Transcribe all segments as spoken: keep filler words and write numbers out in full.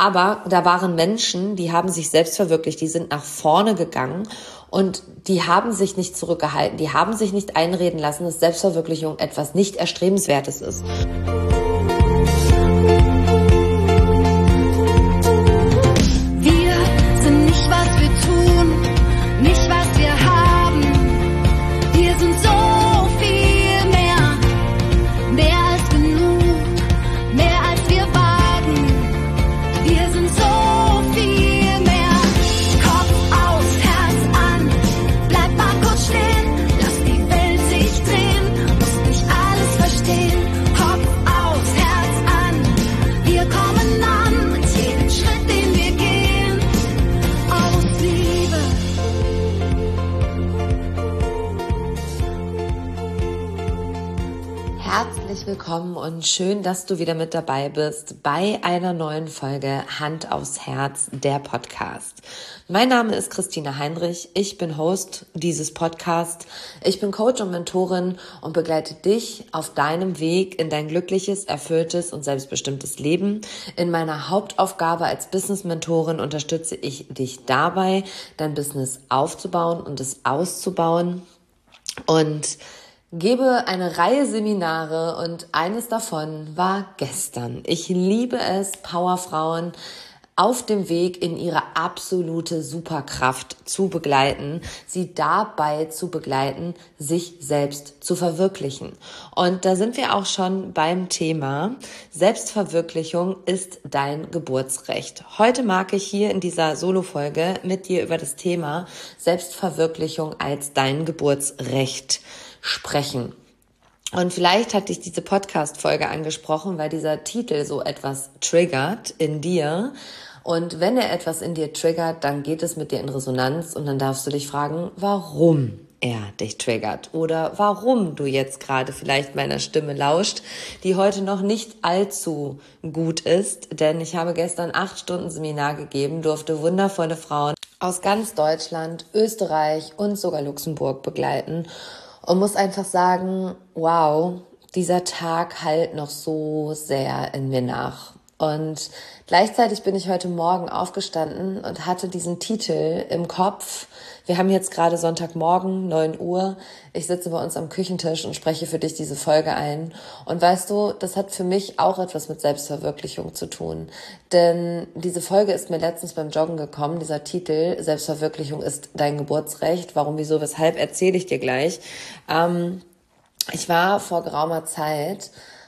Aber da waren Menschen, die haben sich selbst verwirklicht, die sind nach vorne gegangen und die haben sich nicht zurückgehalten, die haben sich nicht einreden lassen, dass Selbstverwirklichung etwas nicht Erstrebenswertes ist. Wir sind nicht, was wir tun, nicht, was wir haben. Wir sind so viel mehr, mehr als genug, mehr als wir wagen. Wir sind so viel mehr. Kopf aus, Herz an, bleib mal kurz stehen, lass die Welt sich drehen, musst nicht alles verstehen. Kopf aus, Herz an, wir kommen an mit jedem Schritt, den wir gehen, aus Liebe. Herzlich willkommen und schön, dass du wieder mit dabei bist bei einer neuen Folge Hand aufs Herz, der Podcast. Mein Name ist Christina Heinrich, ich bin Host dieses Podcasts. Ich bin Coach und Mentorin und begleite dich auf deinem Weg in dein glückliches, erfülltes und selbstbestimmtes Leben. In meiner Hauptaufgabe als Business-Mentorin unterstütze ich dich dabei, dein Business aufzubauen und es auszubauen und gebe eine Reihe Seminare und eines davon war gestern. Ich liebe es, Powerfrauen auf dem Weg in ihre absolute Superkraft zu begleiten, sie dabei zu begleiten, sich selbst zu verwirklichen. Und da sind wir auch schon beim Thema Selbstverwirklichung ist dein Geburtsrecht. Heute mag ich hier in dieser Solo-Folge mit dir über das Thema Selbstverwirklichung als dein Geburtsrecht sprechen. Und vielleicht hat dich diese Podcast-Folge angesprochen, weil dieser Titel so etwas triggert in dir. Und wenn er etwas in dir triggert, dann geht es mit dir in Resonanz und dann darfst du dich fragen, warum er dich triggert oder warum du jetzt gerade vielleicht meiner Stimme lauscht, die heute noch nicht allzu gut ist, denn ich habe gestern acht Stunden Seminar gegeben, durfte wundervolle Frauen aus ganz Deutschland, Österreich und sogar Luxemburg begleiten. Und muss einfach sagen, wow, dieser Tag hallt noch so sehr in mir nach. Und gleichzeitig bin ich heute Morgen aufgestanden und hatte diesen Titel im Kopf. Wir haben jetzt gerade Sonntagmorgen, neun Uhr. Ich sitze bei uns am Küchentisch und spreche für dich diese Folge ein. Und weißt du, das hat für mich auch etwas mit Selbstverwirklichung zu tun. Denn diese Folge ist mir letztens beim Joggen gekommen. Dieser Titel, Selbstverwirklichung ist dein Geburtsrecht. Warum, wieso, weshalb, erzähle ich dir gleich. Ähm, ich war vor geraumer Zeit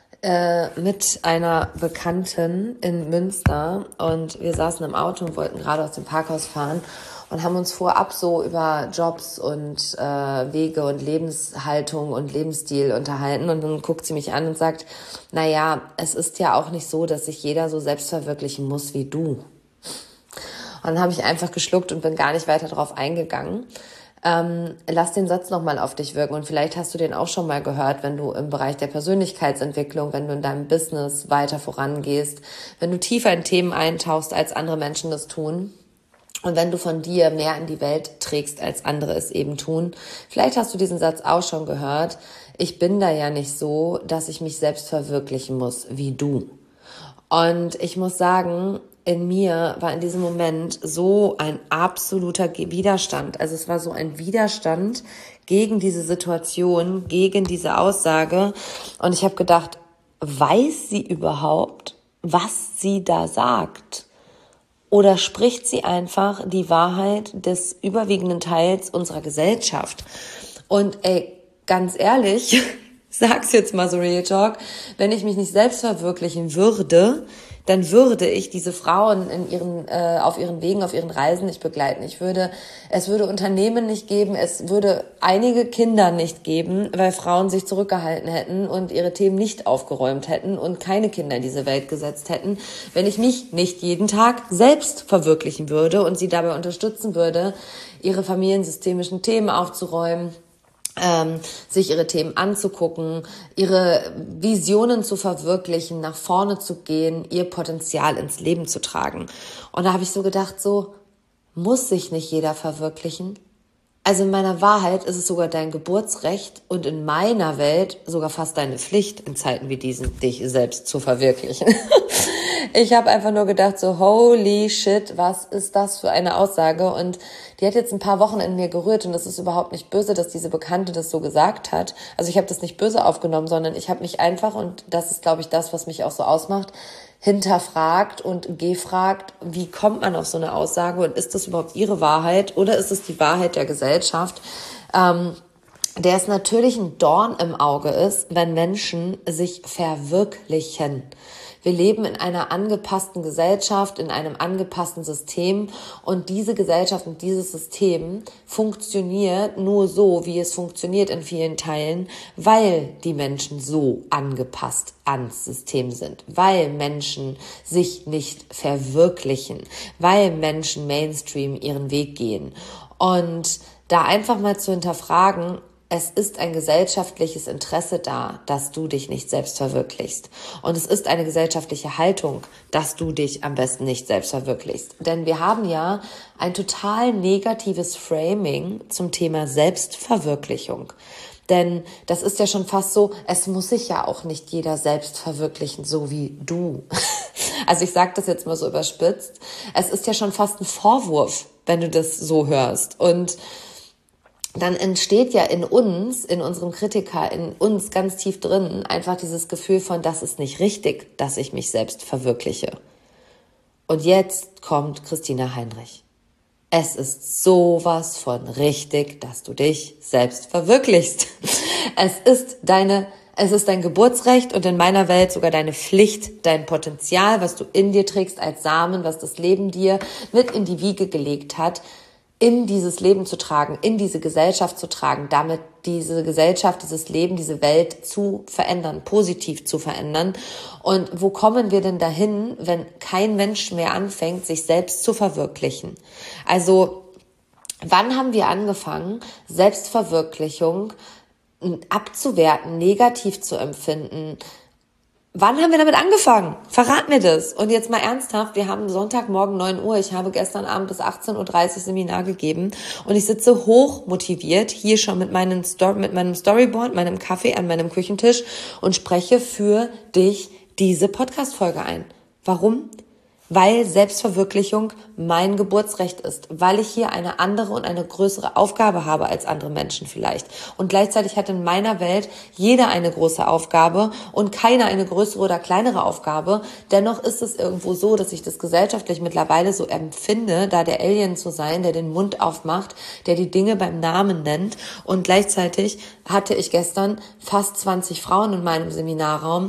mit einer Bekannten in Münster und wir saßen im Auto und wollten gerade aus dem Parkhaus fahren und haben uns vorab so über Jobs und äh, Wege und Lebenshaltung und Lebensstil unterhalten und dann guckt sie mich an und sagt, naja, es ist ja auch nicht so, dass sich jeder so selbst verwirklichen muss wie du. Und dann habe ich einfach geschluckt und bin gar nicht weiter drauf eingegangen. Ähm, lass den Satz nochmal auf dich wirken und vielleicht hast du den auch schon mal gehört, wenn du im Bereich der Persönlichkeitsentwicklung, wenn du in deinem Business weiter vorangehst, wenn du tiefer in Themen eintauchst, als andere Menschen das tun und wenn du von dir mehr in die Welt trägst, als andere es eben tun. Vielleicht hast du diesen Satz auch schon gehört. Ich bin da ja nicht so, dass ich mich selbst verwirklichen muss wie du. Und ich muss sagen, in mir war in diesem Moment so ein absoluter Widerstand. Also es war so ein Widerstand gegen diese Situation, gegen diese Aussage. Und ich habe gedacht, weiß sie überhaupt, was sie da sagt? Oder spricht sie einfach die Wahrheit des überwiegenden Teils unserer Gesellschaft? Und ey, ganz ehrlich, sag's jetzt mal so Real Talk, wenn ich mich nicht selbst verwirklichen würde, dann würde ich diese Frauen in ihren, äh, auf ihren Wegen, auf ihren Reisen nicht begleiten. Ich würde, es würde Unternehmen nicht geben, es würde einige Kinder nicht geben, weil Frauen sich zurückgehalten hätten und ihre Themen nicht aufgeräumt hätten und keine Kinder in diese Welt gesetzt hätten, wenn ich mich nicht jeden Tag selbst verwirklichen würde und sie dabei unterstützen würde, ihre familiensystemischen Themen aufzuräumen, Ähm, sich ihre Themen anzugucken, ihre Visionen zu verwirklichen, nach vorne zu gehen, ihr Potenzial ins Leben zu tragen. Und da habe ich so gedacht, so muss sich nicht jeder verwirklichen. Also in meiner Wahrheit ist es sogar dein Geburtsrecht und in meiner Welt sogar fast deine Pflicht, in Zeiten wie diesen dich selbst zu verwirklichen. Ich habe einfach nur gedacht so, holy shit, was ist das für eine Aussage? Und die hat jetzt ein paar Wochen in mir gerührt und das ist überhaupt nicht böse, dass diese Bekannte das so gesagt hat. Also ich habe das nicht böse aufgenommen, sondern ich habe mich einfach, und das ist, glaube ich, das, was mich auch so ausmacht, hinterfragt und gefragt, wie kommt man auf so eine Aussage und ist das überhaupt ihre Wahrheit oder ist es die Wahrheit der Gesellschaft? Ähm, der es natürlich ein Dorn im Auge ist, wenn Menschen sich verwirklichen. Wir leben in einer angepassten Gesellschaft, in einem angepassten System und diese Gesellschaft und dieses System funktioniert nur so, wie es funktioniert in vielen Teilen, weil die Menschen so angepasst ans System sind, weil Menschen sich nicht verwirklichen, weil Menschen Mainstream ihren Weg gehen. Und da einfach mal zu hinterfragen, es ist ein gesellschaftliches Interesse da, dass du dich nicht selbst verwirklichst. Und es ist eine gesellschaftliche Haltung, dass du dich am besten nicht selbst verwirklichst. Denn wir haben ja ein total negatives Framing zum Thema Selbstverwirklichung. Denn das ist ja schon fast so, es muss sich ja auch nicht jeder selbst verwirklichen, so wie du. Also ich sage das jetzt mal so überspitzt. Es ist ja schon fast ein Vorwurf, wenn du das so hörst. Und dann entsteht ja in uns, in unserem Kritiker, in uns ganz tief drin einfach dieses Gefühl von, das ist nicht richtig, dass ich mich selbst verwirkliche. Und jetzt kommt Christina Heinrich. Es ist sowas von richtig, dass du dich selbst verwirklichst. Es ist deine, es ist dein Geburtsrecht und in meiner Welt sogar deine Pflicht, dein Potenzial, was du in dir trägst als Samen, was das Leben dir mit in die Wiege gelegt hat, in dieses Leben zu tragen, in diese Gesellschaft zu tragen, damit diese Gesellschaft, dieses Leben, diese Welt zu verändern, positiv zu verändern. Und wo kommen wir denn dahin, wenn kein Mensch mehr anfängt, sich selbst zu verwirklichen? Also, wann haben wir angefangen, Selbstverwirklichung abzuwerten, negativ zu empfinden? Wann haben wir damit angefangen? Verrat mir das. Und jetzt mal ernsthaft, wir haben Sonntagmorgen neun Uhr. Ich habe gestern Abend bis achtzehn Uhr dreißig Seminar gegeben und ich sitze hoch motiviert hier schon mit meinem, Story, mit meinem Storyboard, meinem Kaffee an meinem Küchentisch und spreche für dich diese Podcast-Folge ein. Warum? Weil Selbstverwirklichung mein Geburtsrecht ist, weil ich hier eine andere und eine größere Aufgabe habe als andere Menschen vielleicht. Und gleichzeitig hat in meiner Welt jeder eine große Aufgabe und keiner eine größere oder kleinere Aufgabe. Dennoch ist es irgendwo so, dass ich das gesellschaftlich mittlerweile so empfinde, da der Alien zu sein, der den Mund aufmacht, der die Dinge beim Namen nennt. Und gleichzeitig hatte ich gestern fast zwanzig Frauen in meinem Seminarraum,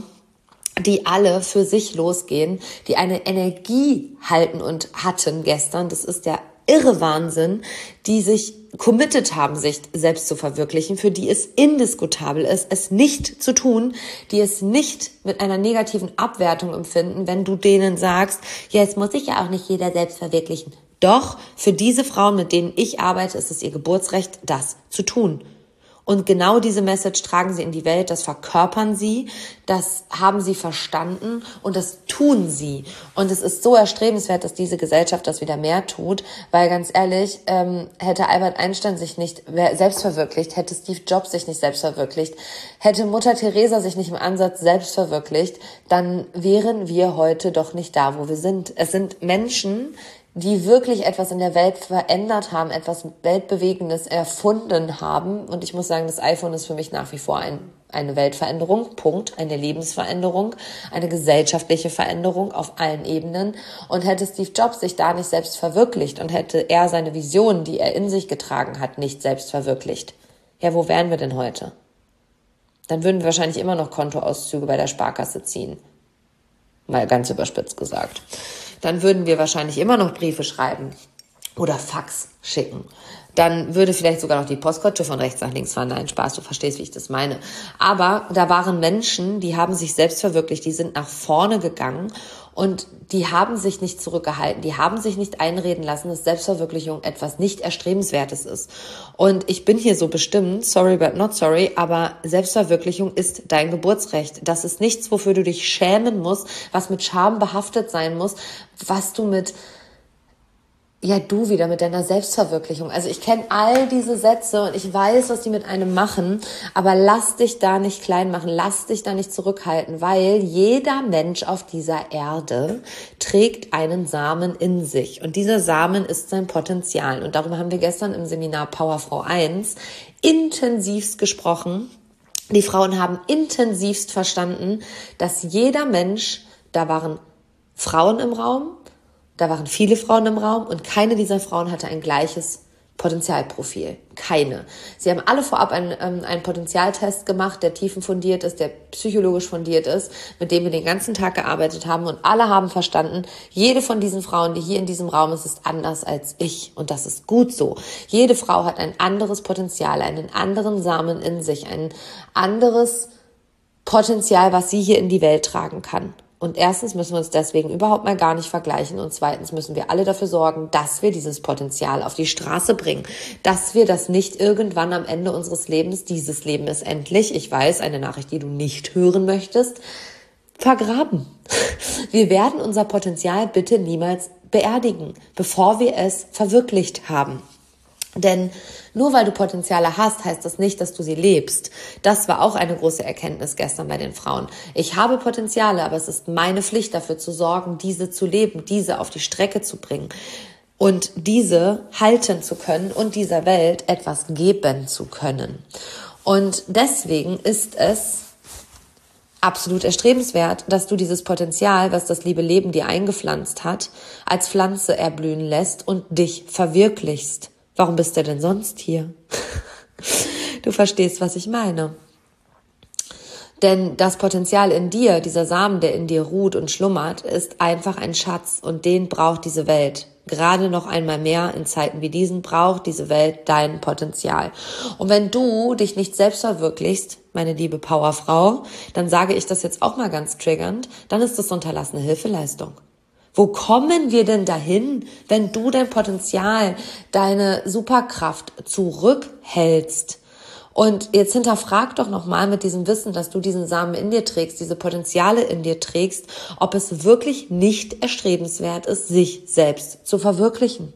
die alle für sich losgehen, die eine Energie halten und hatten gestern. Das ist der irre Wahnsinn, die sich committed haben, sich selbst zu verwirklichen, für die es indiskutabel ist, es nicht zu tun, die es nicht mit einer negativen Abwertung empfinden, wenn du denen sagst, ja, jetzt muss sich ja auch nicht jeder selbst verwirklichen. Doch, für diese Frauen, mit denen ich arbeite, ist es ihr Geburtsrecht, das zu tun. Und genau diese Message tragen sie in die Welt, das verkörpern sie, das haben sie verstanden und das tun sie. Und es ist so erstrebenswert, dass diese Gesellschaft das wieder mehr tut, weil ganz ehrlich, ähm, hätte Albert Einstein sich nicht selbst verwirklicht, hätte Steve Jobs sich nicht selbst verwirklicht, hätte Mutter Teresa sich nicht im Ansatz selbst verwirklicht, dann wären wir heute doch nicht da, wo wir sind. Es sind Menschen, die wirklich etwas in der Welt verändert haben, etwas Weltbewegendes erfunden haben. Und ich muss sagen, das iPhone ist für mich nach wie vor ein, eine Weltveränderung, Punkt, eine Lebensveränderung, eine gesellschaftliche Veränderung auf allen Ebenen. Und hätte Steve Jobs sich da nicht selbst verwirklicht und hätte er seine Vision, die er in sich getragen hat, nicht selbst verwirklicht, ja, wo wären wir denn heute? Dann würden wir wahrscheinlich immer noch Kontoauszüge bei der Sparkasse ziehen. Mal ganz überspitzt gesagt. Dann würden wir wahrscheinlich immer noch Briefe schreiben oder Fax schicken. Dann würde vielleicht sogar noch die Postkutsche von rechts nach links fahren. Nein, Spaß, du verstehst, wie ich das meine. Aber da waren Menschen, die haben sich selbst verwirklicht, die sind nach vorne gegangen und die haben sich nicht zurückgehalten, die haben sich nicht einreden lassen, dass Selbstverwirklichung etwas nicht Erstrebenswertes ist. Und ich bin hier so bestimmt, sorry but not sorry, aber Selbstverwirklichung ist dein Geburtsrecht. Das ist nichts, wofür du dich schämen musst, was mit Scham behaftet sein muss, was du mit Ja, du wieder mit deiner Selbstverwirklichung. Also ich kenne all diese Sätze und ich weiß, was die mit einem machen, aber lass dich da nicht klein machen, lass dich da nicht zurückhalten, weil jeder Mensch auf dieser Erde trägt einen Samen in sich und dieser Samen ist sein Potenzial. Und darüber haben wir gestern im Seminar Powerfrau eins intensivst gesprochen. Die Frauen haben intensivst verstanden, dass jeder Mensch, da waren Frauen im Raum, da waren viele Frauen im Raum und keine dieser Frauen hatte ein gleiches Potenzialprofil. Keine. Sie haben alle vorab einen, ähm, einen Potenzialtest gemacht, der tiefenfundiert ist, der psychologisch fundiert ist, mit dem wir den ganzen Tag gearbeitet haben und alle haben verstanden, jede von diesen Frauen, die hier in diesem Raum ist, ist anders als ich und das ist gut so. Jede Frau hat ein anderes Potenzial, einen anderen Samen in sich, ein anderes Potenzial, was sie hier in die Welt tragen kann. Und erstens müssen wir uns deswegen überhaupt mal gar nicht vergleichen und zweitens müssen wir alle dafür sorgen, dass wir dieses Potenzial auf die Straße bringen, dass wir das nicht irgendwann am Ende unseres Lebens, dieses Leben ist endlich, ich weiß, eine Nachricht, die du nicht hören möchtest, vergraben. Wir werden unser Potenzial bitte niemals beerdigen, bevor wir es verwirklicht haben. Denn nur weil du Potenziale hast, heißt das nicht, dass du sie lebst. Das war auch eine große Erkenntnis gestern bei den Frauen. Ich habe Potenziale, aber es ist meine Pflicht, dafür zu sorgen, diese zu leben, diese auf die Strecke zu bringen und diese halten zu können und dieser Welt etwas geben zu können. Und deswegen ist es absolut erstrebenswert, dass du dieses Potenzial, was das liebe Leben dir eingepflanzt hat, als Pflanze erblühen lässt und dich verwirklichst. Warum bist du denn sonst hier? Du verstehst, was ich meine. Denn das Potenzial in dir, dieser Samen, der in dir ruht und schlummert, ist einfach ein Schatz und den braucht diese Welt. Gerade noch einmal mehr in Zeiten wie diesen braucht diese Welt dein Potenzial. Und wenn du dich nicht selbst verwirklichst, meine liebe Powerfrau, dann sage ich das jetzt auch mal ganz triggernd, dann ist das unterlassene Hilfeleistung. Wo kommen wir denn dahin, wenn du dein Potenzial, deine Superkraft zurückhältst? Und jetzt hinterfrag doch nochmal mit diesem Wissen, dass du diesen Samen in dir trägst, diese Potenziale in dir trägst, ob es wirklich nicht erstrebenswert ist, sich selbst zu verwirklichen.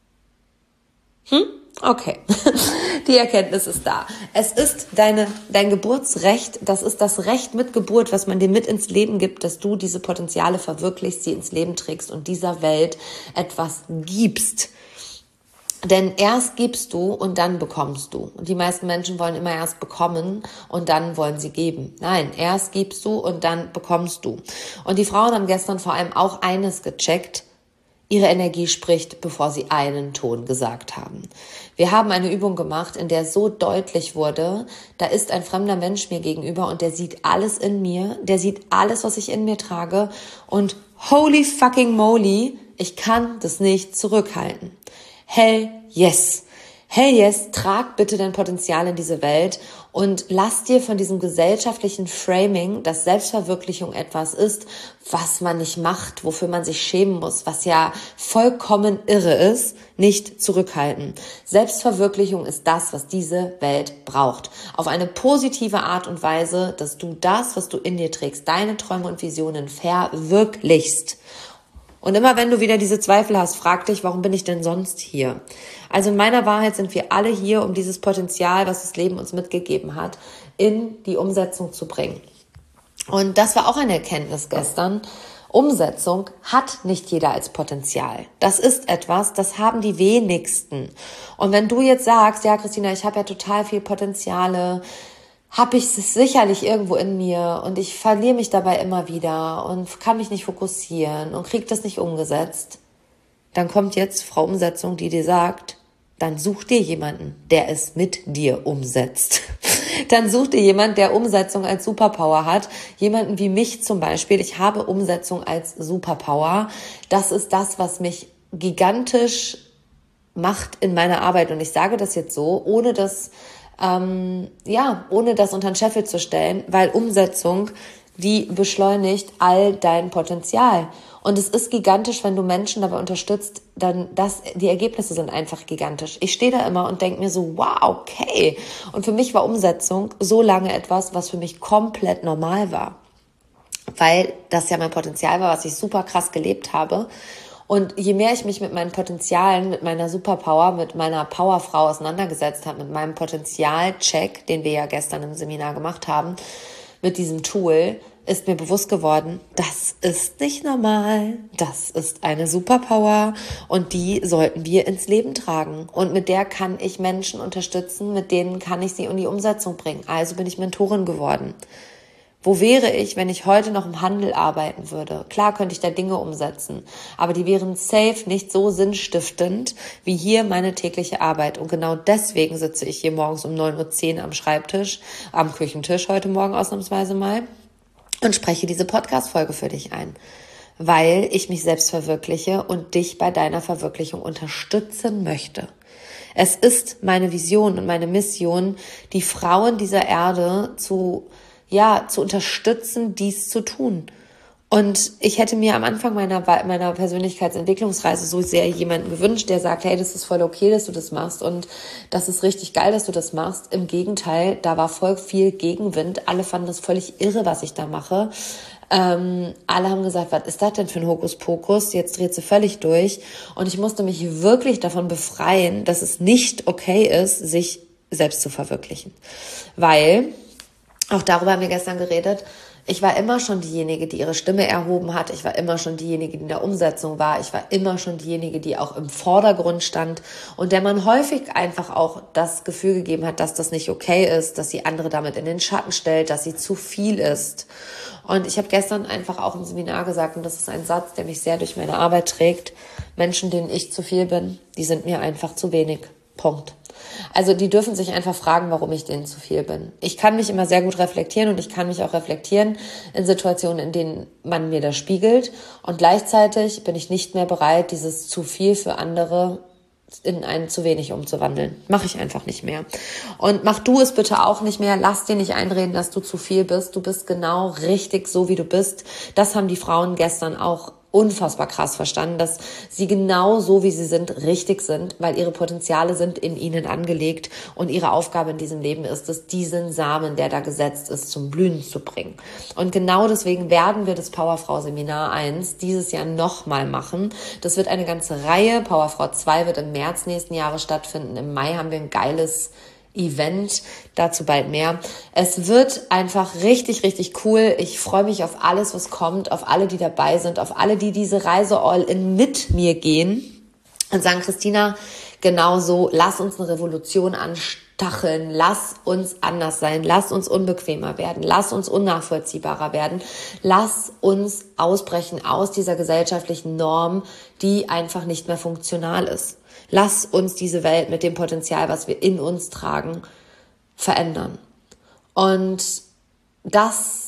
Hm? Okay, die Erkenntnis ist da. Es ist deine, dein Geburtsrecht, das ist das Recht mit Geburt, was man dir mit ins Leben gibt, dass du diese Potenziale verwirklichst, sie ins Leben trägst und dieser Welt etwas gibst. Denn erst gibst du und dann bekommst du. Und die meisten Menschen wollen immer erst bekommen und dann wollen sie geben. Nein, erst gibst du und dann bekommst du. Und die Frauen haben gestern vor allem auch eines gecheckt: Ihre Energie spricht, bevor sie einen Ton gesagt haben. Wir haben eine Übung gemacht, in der so deutlich wurde, da ist ein fremder Mensch mir gegenüber und der sieht alles in mir, der sieht alles, was ich in mir trage und holy fucking moly, ich kann das nicht zurückhalten. Hell yes. Hell yes, trag bitte dein Potenzial in diese Welt und lass dir von diesem gesellschaftlichen Framing, dass Selbstverwirklichung etwas ist, was man nicht macht, wofür man sich schämen muss, was ja vollkommen irre ist, nicht zurückhalten. Selbstverwirklichung ist das, was diese Welt braucht. Auf eine positive Art und Weise, dass du das, was du in dir trägst, deine Träume und Visionen verwirklichst. Und immer wenn du wieder diese Zweifel hast, frag dich, warum bin ich denn sonst hier? Also in meiner Wahrheit sind wir alle hier, um dieses Potenzial, was das Leben uns mitgegeben hat, in die Umsetzung zu bringen. Und das war auch eine Erkenntnis gestern. Umsetzung hat nicht jeder als Potenzial. Das ist etwas, das haben die wenigsten. Und wenn du jetzt sagst, ja Christina, ich habe ja total viel Potenziale, habe ich es sicherlich irgendwo in mir und ich verliere mich dabei immer wieder und kann mich nicht fokussieren und kriege das nicht umgesetzt, dann kommt jetzt Frau Umsetzung, die dir sagt, dann such dir jemanden, der es mit dir umsetzt. Dann such dir jemanden, der Umsetzung als Superpower hat. Jemanden wie mich zum Beispiel. Ich habe Umsetzung als Superpower. Das ist das, was mich gigantisch macht in meiner Arbeit. Und ich sage das jetzt so, ohne das Ähm, ja, ohne das unter den Scheffel zu stellen, weil Umsetzung, die beschleunigt all dein Potenzial. Und es ist gigantisch, wenn du Menschen dabei unterstützt, dann das, die Ergebnisse sind einfach gigantisch. Ich stehe da immer und denke mir so, wow, okay. Und für mich war Umsetzung so lange etwas, was für mich komplett normal war. Weil das ja mein Potenzial war, was ich super krass gelebt habe. Und je mehr ich mich mit meinen Potenzialen, mit meiner Superpower, mit meiner Powerfrau auseinandergesetzt habe, mit meinem Potenzialcheck, den wir ja gestern im Seminar gemacht haben, mit diesem Tool, ist mir bewusst geworden, das ist nicht normal, das ist eine Superpower und die sollten wir ins Leben tragen. Und mit der kann ich Menschen unterstützen, mit denen kann ich sie in die Umsetzung bringen. Also bin ich Mentorin geworden. Wo wäre ich, wenn ich heute noch im Handel arbeiten würde? Klar könnte ich da Dinge umsetzen, aber die wären safe nicht so sinnstiftend wie hier meine tägliche Arbeit. Und genau deswegen sitze ich hier morgens um neun Uhr zehn am Schreibtisch, am Küchentisch heute Morgen ausnahmsweise mal und spreche diese Podcast-Folge für dich ein, weil ich mich selbst verwirkliche und dich bei deiner Verwirklichung unterstützen möchte. Es ist meine Vision und meine Mission, die Frauen dieser Erde zu ja, zu unterstützen, dies zu tun. Und ich hätte mir am Anfang meiner, meiner Persönlichkeitsentwicklungsreise so sehr jemanden gewünscht, der sagt, hey, das ist voll okay, dass du das machst und das ist richtig geil, dass du das machst. Im Gegenteil, da war voll viel Gegenwind. Alle fanden das völlig irre, was ich da mache. Ähm, alle haben gesagt, was ist das denn für ein Hokuspokus? Jetzt dreht sie völlig durch. Und ich musste mich wirklich davon befreien, dass es nicht okay ist, sich selbst zu verwirklichen. Weil... Auch darüber haben wir gestern geredet. Ich war immer schon diejenige, die ihre Stimme erhoben hat. Ich war immer schon diejenige, die in der Umsetzung war. Ich war immer schon diejenige, die auch im Vordergrund stand und der man häufig einfach auch das Gefühl gegeben hat, dass das nicht okay ist, dass sie andere damit in den Schatten stellt, dass sie zu viel ist. Und ich habe gestern einfach auch im Seminar gesagt, und das ist ein Satz, der mich sehr durch meine Arbeit trägt, Menschen, denen ich zu viel bin, die sind mir einfach zu wenig. Punkt. Also die dürfen sich einfach fragen, warum ich denen zu viel bin. Ich kann mich immer sehr gut reflektieren und ich kann mich auch reflektieren in Situationen, in denen man mir das spiegelt. Und gleichzeitig bin ich nicht mehr bereit, dieses zu viel für andere in ein zu wenig umzuwandeln. Mache ich einfach nicht mehr. Und mach du es bitte auch nicht mehr. Lass dir nicht einreden, dass du zu viel bist. Du bist genau richtig so, wie du bist. Das haben die Frauen gestern auch unfassbar krass verstanden, dass sie genau so, wie sie sind, richtig sind, weil ihre Potenziale sind in ihnen angelegt und ihre Aufgabe in diesem Leben ist es, diesen Samen, der da gesetzt ist, zum Blühen zu bringen. Und genau deswegen werden wir das Powerfrau-Seminar eins dieses Jahr nochmal machen. Das wird eine ganze Reihe. Powerfrau zwei wird im März nächsten Jahres stattfinden. Im Mai haben wir ein geiles Event, dazu bald mehr. Es wird einfach richtig, richtig cool. Ich freue mich auf alles, was kommt, auf alle, die dabei sind, auf alle, die diese Reise all in mit mir gehen und sagen, Christina, genau so, lass uns eine Revolution anstacheln, lass uns anders sein, lass uns unbequemer werden, lass uns unnachvollziehbarer werden, lass uns ausbrechen aus dieser gesellschaftlichen Norm, die einfach nicht mehr funktional ist. Lass uns diese Welt mit dem Potenzial, was wir in uns tragen, verändern. Und das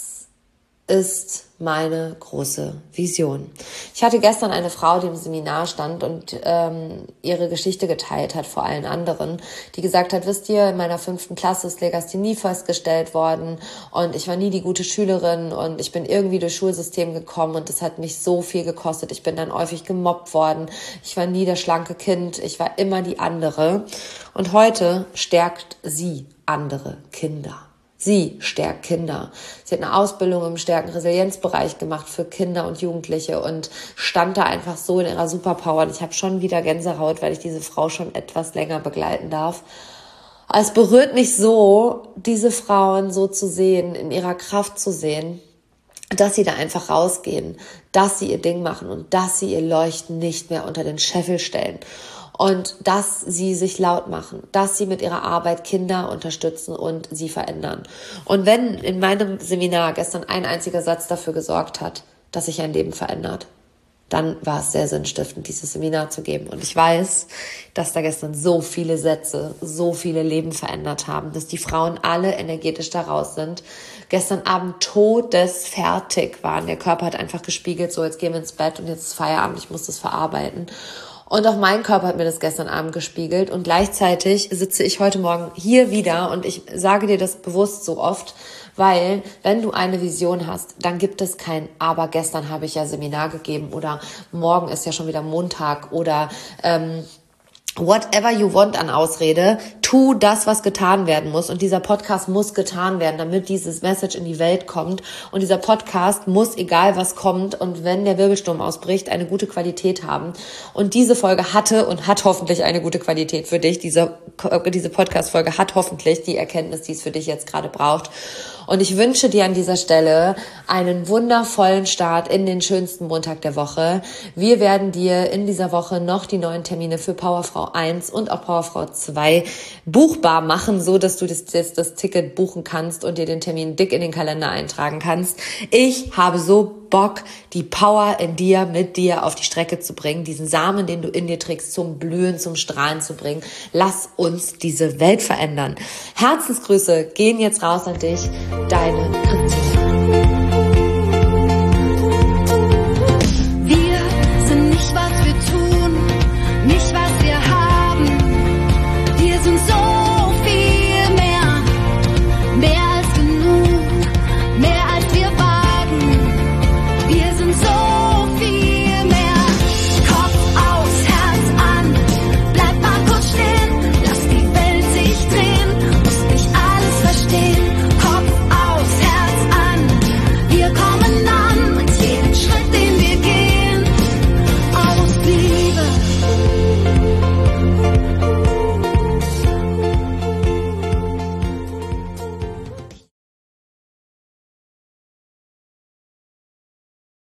ist meine große Vision. Ich hatte gestern eine Frau, die im Seminar stand und ähm, ihre Geschichte geteilt hat vor allen anderen, die gesagt hat, wisst ihr, in meiner fünften Klasse ist Legasthenie festgestellt worden und ich war nie die gute Schülerin und ich bin irgendwie durchs Schulsystem gekommen und das hat mich so viel gekostet. Ich bin dann häufig gemobbt worden. Ich war nie das schlanke Kind. Ich war immer die andere. Und heute stärkt sie andere Kinder. Sie stärkt Kinder. Sie hat eine Ausbildung im Stärken-Resilienzbereich gemacht für Kinder und Jugendliche und stand da einfach so in ihrer Superpower. Und ich habe schon wieder Gänsehaut, weil ich diese Frau schon etwas länger begleiten darf. Es berührt mich so, diese Frauen so zu sehen, in ihrer Kraft zu sehen, dass sie da einfach rausgehen, dass sie ihr Ding machen und dass sie ihr Leuchten nicht mehr unter den Scheffel stellen. Und dass sie sich laut machen, dass sie mit ihrer Arbeit Kinder unterstützen und sie verändern. Und wenn in meinem Seminar gestern ein einziger Satz dafür gesorgt hat, dass sich ein Leben verändert, dann war es sehr sinnstiftend, dieses Seminar zu geben. Und ich weiß, dass da gestern so viele Sätze, so viele Leben verändert haben, dass die Frauen alle energetisch da raus sind, gestern Abend todesfertig waren. Der Körper hat einfach gespiegelt, so jetzt gehen wir ins Bett und jetzt ist Feierabend, ich muss das verarbeiten. Und auch mein Körper hat mir das gestern Abend gespiegelt und gleichzeitig sitze ich heute Morgen hier wieder und ich sage dir das bewusst so oft, weil wenn du eine Vision hast, dann gibt es kein aber gestern habe ich ja Seminar gegeben oder morgen ist ja schon wieder Montag oder ähm, whatever you want an Ausrede, tu das, was getan werden muss. Und dieser Podcast muss getan werden, damit dieses Message in die Welt kommt. Und dieser Podcast muss, egal was kommt und wenn der Wirbelsturm ausbricht, eine gute Qualität haben. Und diese Folge hatte und hat hoffentlich eine gute Qualität für dich. Diese, diese Podcast-Folge hat hoffentlich die Erkenntnis, die es für dich jetzt gerade braucht. Und ich wünsche dir an dieser Stelle einen wundervollen Start in den schönsten Montag der Woche. Wir werden dir in dieser Woche noch die neuen Termine für Powerfrau eins und auch Powerfrau zwei buchbar machen, so dass du das, das, das Ticket buchen kannst und dir den Termin dick in den Kalender eintragen kannst. Ich habe so Bock, die Power in dir, mit dir auf die Strecke zu bringen, diesen Samen, den du in dir trägst, zum Blühen, zum Strahlen zu bringen. Lass uns diese Welt verändern. Herzensgrüße gehen jetzt raus an dich, deine Christine.